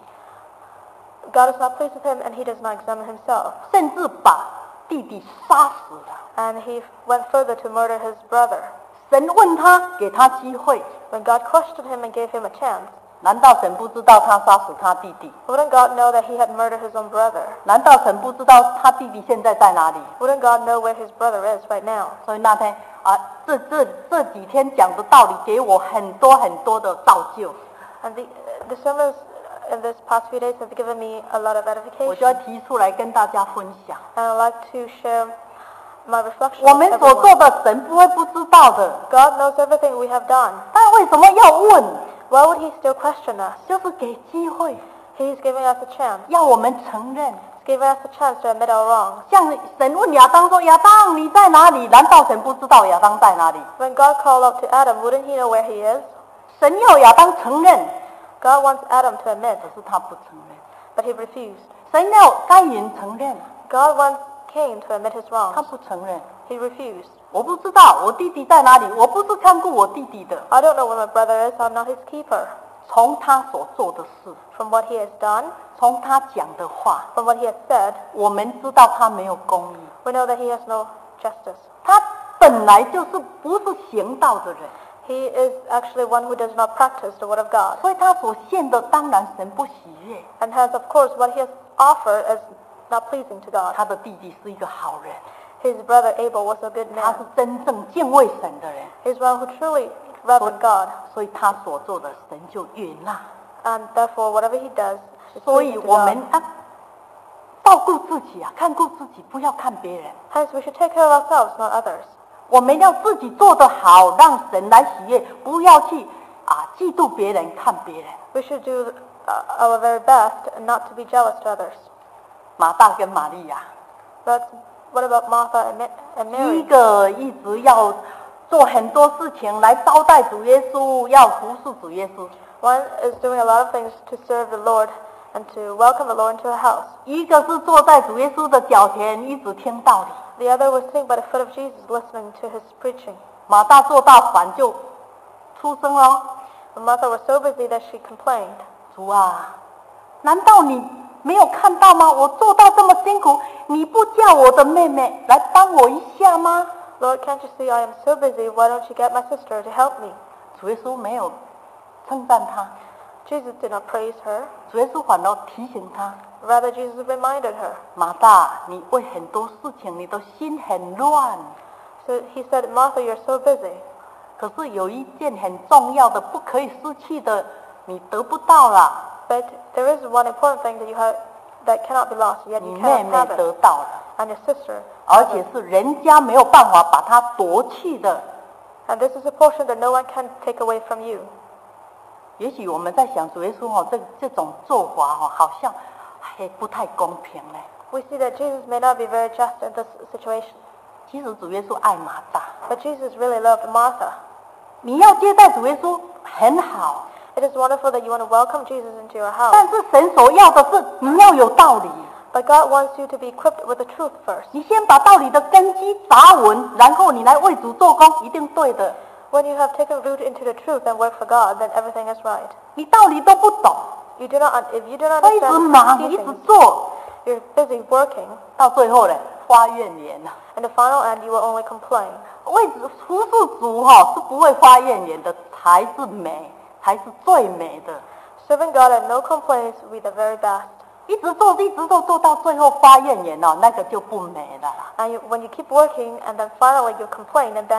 God is not pleased with him, and he does not examine himself. 甚至把弟弟杀死了。 And he went further to murder his brother. 神问他，给他机会， When God questioned him and gave him a chance, 难道神不知道他杀死他弟弟？ wouldn't God know that he had murdered his own brother? 难道神不知道他弟弟现在在哪里？ Wouldn't God know where his brother is right now? 所以那天啊，这这这几天讲的道理，给我很多很多的造就。 And the, the sermons in this past few days have given me a lot of 我就要 edification. 提出来跟大家分享。 And I'd like to share my reflections 我 with 们所做 everyone. 的，神不会不知道的。 God knows everything we have done. 但为什么要问？ Why would he still question us? 就是给机会， He's giving us a chance. 要我们承认。 He's giving us a chance to admit our wrongs. 像神问亚当说：“亚当，你在哪里？”难道神不知道亚当在哪里？ When God called out to Adam, wouldn't he know where he is? 神要亚当承认， God wants Adam to admit, 可是他不承认。 but he refused. 神要该隐承认， God wants Cain to admit his 他 wrongs. 不承认。 He refused. 我不知道我弟弟在哪里，我不是看顾我弟弟的。 I don't know where my brother is. I'm not his keeper. 从他所做的事， From what he has done, 从他讲的话， from what he has said, 我们知道他没有公义。 we know that he has no justice. 他本来就是不是行道的人， He is actually one who does not practice the word of God. 所以他所献的当然神不喜悦。 And hence, of course, what he has offered is not pleasing to God. 他的弟弟是一个好人， His brother Abel was a good 他是 man. 真正敬畏神的人， He's one who truly revered God. 所以他所做的神就悦纳。 And therefore, whatever he does is 所以 pleasing to 我 God. 们啊，照顾自己啊，看顾自己，不要看别人。 Hence, we should take care of ourselves, not others. 我们要自己做得好，让神来喜悦，不要去啊嫉妒别人，看别人。 We should do uh, our very best and not to be jealous to others. 马大跟玛利亚， But what about Martha and, Ma- and 一 Mary? 个一直要做很多事情来招待主耶稣，要服侍主耶稣； One is doing a lot of things to serve the Lord and to welcome the Lord into her house. 一个是坐在主耶稣的脚前，一直听道理。 The other was sitting by the foot of Jesus, listening to his preaching. 马大做到反就出声了。 And Martha was so busy that she complained. 主啊，难道你没有看到吗？我做到这么辛苦，你不叫我的妹妹来帮我一下吗？ Lord, can't you see I am so busy? Why don't you get my sister to help me? 主耶稣没有称赞他， Jesus did not praise her. 主耶稣反而提醒他： Rather, Jesus reminded her. 马大，你为很多事情你的心很乱， So he said, Martha, you're so busy. 可是有一件很重要的、不可以失去的，你得不到了， But there is one important thing that you have that cannot be lost, yet 你 you 妹 cannot 妹 have it. 得到了， And your sister. 而且是人家没有办法把它夺去的。 And this is a portion that no one can take away from you. 也许我们在想主耶稣哦，这这种做法哦，好像还不太公平嘞。 We see that Jesus may not be very just in this situation. 其实主耶稣爱马大， But Jesus really loved Martha. 你要接待主耶稣很好， It is wonderful that you want to welcome Jesus into your house. 但是神所要的是你要有道理。 But God wants you to be equipped with the truth first. 你先把道理的根基打稳，然后你来为主做工，一定对的。 When you have taken root into the truth and work for God, then everything is right. 你道理都不懂， You do not, if you do not 他一直 understand 忙， the 一直 teachings, 做， you're busy working, 到最后呢，发怨言了。 and the final end you will only complain. 为主服侍主哈、是不会发怨言的，才是美，才是最美的。 Serving God and no complaints will be the very best. 一直做，一直做，做到最后发怨言哦，那个就不美了啦。 And you, when you keep working and then finally you complain, and then uh,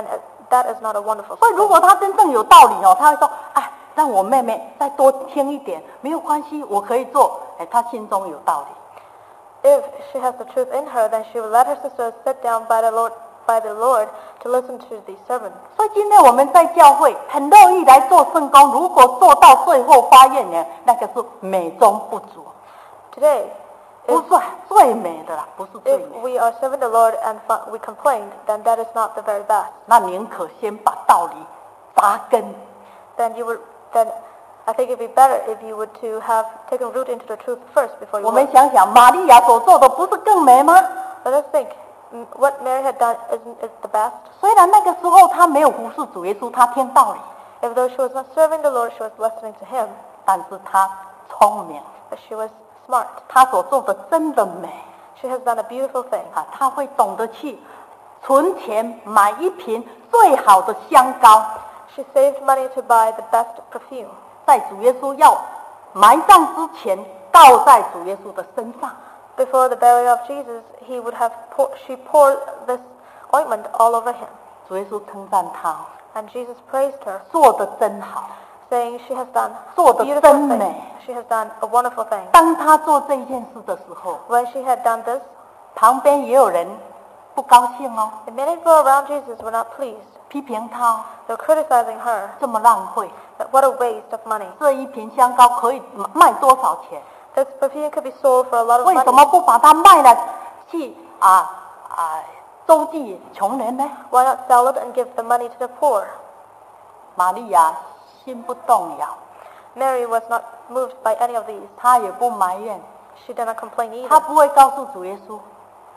that is not a wonderful 所以如 thing. 果他真正有道理哦，他会说，哎，让我妹妹再多听一点，没有关系，我可以做。哎，他心中有道理。 If she has the truth in her, then she will let her sisters sit down by the Lord, by the Lord to listen to the sermon. 所以今天我们在教会很乐意来做圣工，如果做到最后发愿呢，那个是美中不足， Today, 不 if, 是最美的啦，不是最 if 美。 we are serving the Lord and fi- we complained, then that is not the very best. 那宁可先把道理扎根。 Then you would, then I think it'd be better if you would to have taken root into the truth first before you 我们 work. 想想，玛利亚所做的不是更美吗？ Let us think, mm, what Mary had done isn't is the best. 虽然那个时候她没有服侍主耶稣，她听道理， If though she was not serving the Lord, she was listening to Him, 但是她聪明， but she was smart. 她所做的真的美 She has done a beautiful thing. 啊！她会懂得去存钱买一瓶最好的香膏， She saved money to buy the best perfume. 在主耶稣要埋葬之前，倒在主耶稣的身上。 Before the burial of Jesus, he would have pour, she poured this ointment all over him. 主耶稣称赞她 And Jesus praised her, 做得真好。 saying she has done 做得 beautiful 真 thing. 美。 She has done a wonderful thing. 当她做这件事的时候， When she had done this, 旁边也有人不高兴哦， the many people around Jesus were not pleased. 批评她哦 They were criticizing her. 这么浪费， That what a waste of money. 这一瓶香膏可以卖多少钱？ This perfume could be sold for a lot of 为什 money. 么不把它卖了去啊啊周济穷人呢？ Why not sell it and give the money to the poor? 玛利亚心不动摇， Mary was not moved by any of these. 她也不埋怨， She did not complain either. 她不会告诉主耶稣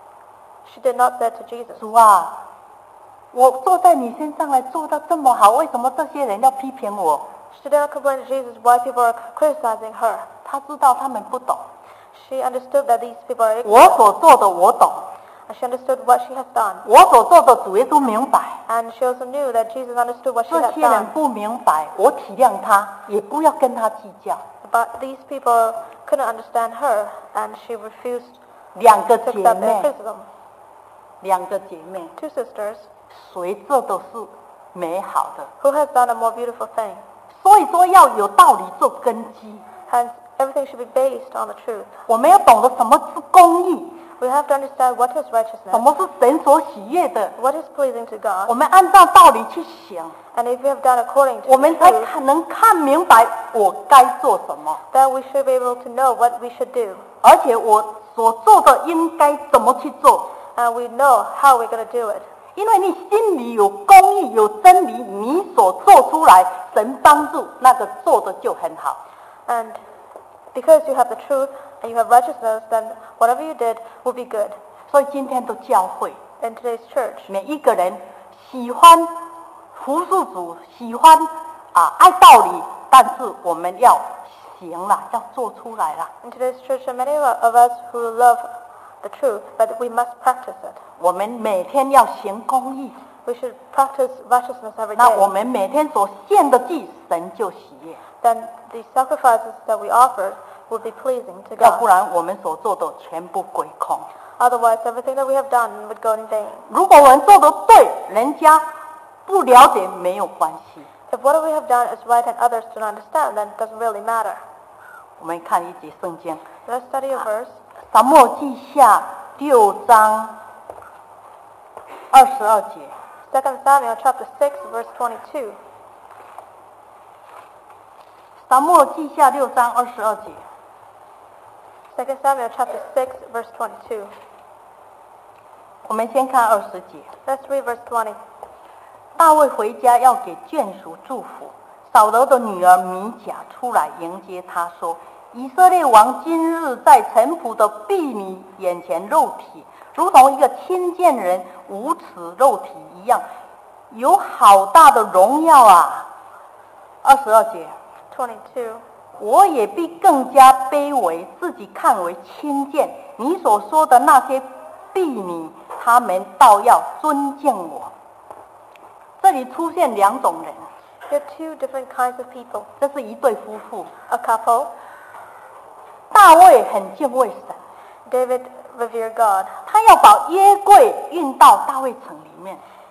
She did not say to Jesus, 主啊，我坐在你身上来做到这么好，为什么这些人要批评我？ she did not complain to Jesus why people are criticizing her. 她知道他们不懂， She understood that these people are 我 ignorant. 所做的我懂， And she understood what she has done. 我所做的主耶稣明白。 And she also knew that Jesus understood what she 这 had 些人 done. 不明白，我体谅他，也不要跟他计较。 But these people couldn't understand her, and she refused 两个 to 姐 accept their 妹， criticism. 两个姐妹， Two sisters, 谁做的是美好的？ who has done a more beautiful thing. 所以说要有道理做根基， Hence, everything should be based on the truth. 我们要懂得什么是公义， We have to understand what is 什 righteousness, 么是神所喜悦的， what is pleasing to 我 God. 们按照道理去行， And if we have done according to 我 the 们才 truth, 看能看明白我该做什么， then we should be able to know what we should do. 而且我所做的应该怎么去做。 And we know how we're going to do it. 因为你心里有公义、有真理，你所做出来，神帮助那个做的就很好。 And because you have the truth and you have righteousness, then whatever you did will be good. 所以今天的教会， In today's church, 每一个人喜欢服侍主，喜欢啊爱道理，但是我们要行了，要做出来了。 in today's church, there are many of us who love the truth, but we must practice it. 我们每天要行公义， We should practice righteousness every 那我 day. 们每天所献的祭，神就喜悦。 Then the sacrifices that we offer will be pleasing to 要不 God. 然我们所做的全部归空。 Otherwise, everything that we have done would go in vain. 如果我们做的对，人家不了解没有关系。 If what we have done is right and others do not understand, then it doesn't really matter. 我们看一节圣经， Let's study a verse. 撒母耳记下六章二十二节。 Second Samuel chapter six, verse twenty-two. 撒母耳记下六章二十二节。 Second Samuel chapter six, verse twenty-two. 我们先看二十节。 Let's read verse twenty. 大卫回家要给眷属祝福，扫罗的女儿米甲出来迎接他，说：“以色列王今日在臣仆的婢女眼前肉体，如同一个亲见人无耻肉体一样，有好大的荣耀啊！”二十二节， twenty-two. 我也必更加卑微，自己看为轻贱。你所说的那些婢女，他们倒要尊敬我。这里出现两种人， There are two different kinds of people. 这是一对夫妇。 A couple. 大卫很敬畏神， David revered God. 他要把约柜运到大卫城里面。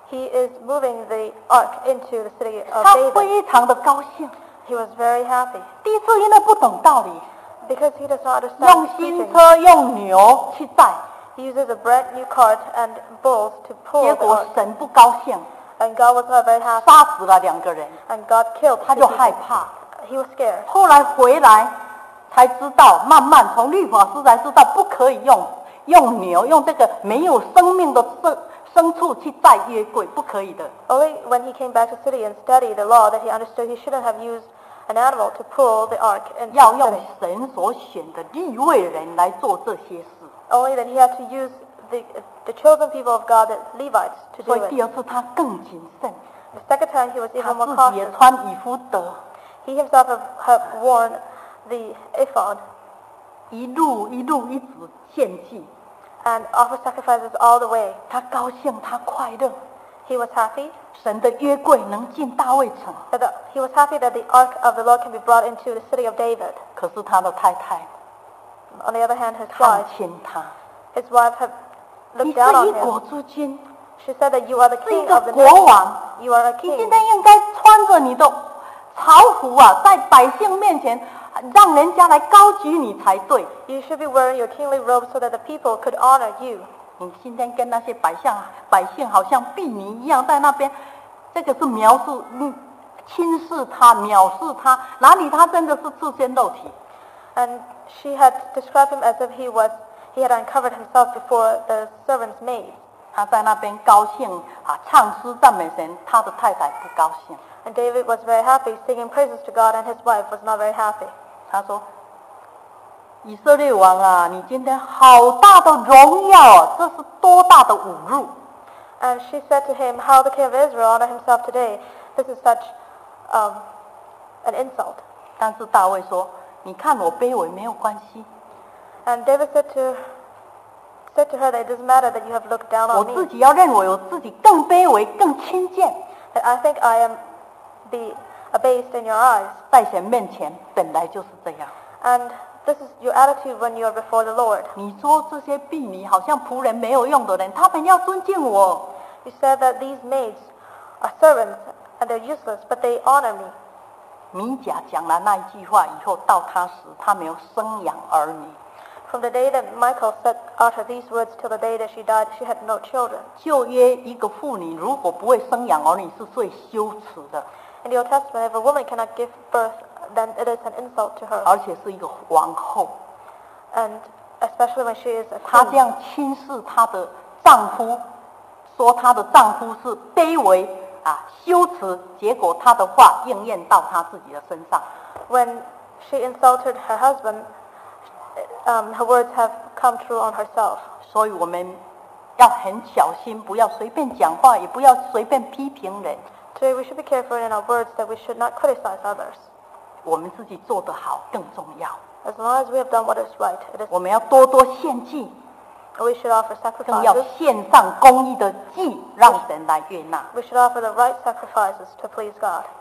he is moving the ark into the city of 他 David. 非常的高兴。 He was very happy 第一次因为不懂道理， because he does not 用 understand 新 teaching. 车用牛去载， He uses a brand new cart and bulls to pull 结 the 果 ark. 神不高兴， And God was not very happy. 杀死了两个人， And God killed 他 two 就害 people. 怕。 He was scared. 后来回来才知道，慢慢从律法师才知道，不可以用用牛，用这个没有生命的牲牲畜去载约柜，不可以的。 Only when he came back to the city and studied the law that he understood he shouldn't have used an animal to pull the ark into 要 the 用 city. 神所选的利未人来做这些事。 Only that he had to use the, the chosen people of God, the Levites, to 所 do 以 it. 第二次他更谨慎， The second time he was 他 even more 自己也 cautious. 穿以弗得， He himself have, have worn the ephod 一路一路一直献祭。 and offered sacrifices all the way. 他高兴，他快乐， He was happy 神的约柜能进大卫城。 that the, he was happy that the ark of the Lord can be brought into the city of David. 可是他的太太 On the other hand, his 看 wife, 轻他， his wife had 你 looked 是 down 一 on 国 him. 之君， She said that you are the 是一 king 个 of the 国 nation. 王， You are a 你 king. 今天应该穿着你的朝服啊，在百姓面前让人家来高举你才对。 You should be wearing your kingly robe so that the people could honor you. 你今天跟那些百姓百姓好像婢女一样在那边，这个是描述嗯轻视他、藐视他，哪里他真的是赤身肉体？ And she had described him as if he was he had uncovered himself before the servant's maid. 他在那边高兴啊，唱诗赞美神，他的太太不高兴。 And David was very happy, singing praises to God, and his wife was not very happy. 他说：“以色列王啊，你今天好大的荣耀啊，这是多大的侮辱！ And she said to him, "How the king of Israel honor himself today? This is such um, an insult." 但是大卫说：“你看我卑微没有关系， And David said to said to her that it doesn't matter that you have looked down 我 on 自 me. 己要认为我自己更卑微、更轻贱， That I think I am the abased in your eyes. 在神面前本来就是这样。 And this is your attitude when you are before the Lord. 你说这些婢女好像仆人没有用的人，他们要尊敬我。 You said that these maids are servants and they're useless, but they honor me. 米甲讲了那一句话以后，到他时，他没有生养儿女。 From the day that Michal said uttered these words till the day that she died, she had no children. 旧约一个妇女如果不会生养儿女，是最羞耻的， In the Old Testament, if a woman cannot give birth, then it is an insult to her. 而且是一个皇后。 And especially when she is a 她这 queen. 样轻视她的丈夫，说她的丈夫是卑微啊羞耻，结果她的话应验到她自己的身上。 When she insulted her husband, um, her words have come true on herself. 所以我们要很小心，不要随便讲话，也不要随便批评人。 Today we should be careful in our words that we should not criticize others. 我们自己做得好更重要。 As long as we have done what is right, it is, 我们要多多献祭， we should offer 更要 sacrifices. 献上公义的祭，让神来悦纳。 We should offer the right sacrifices to please God.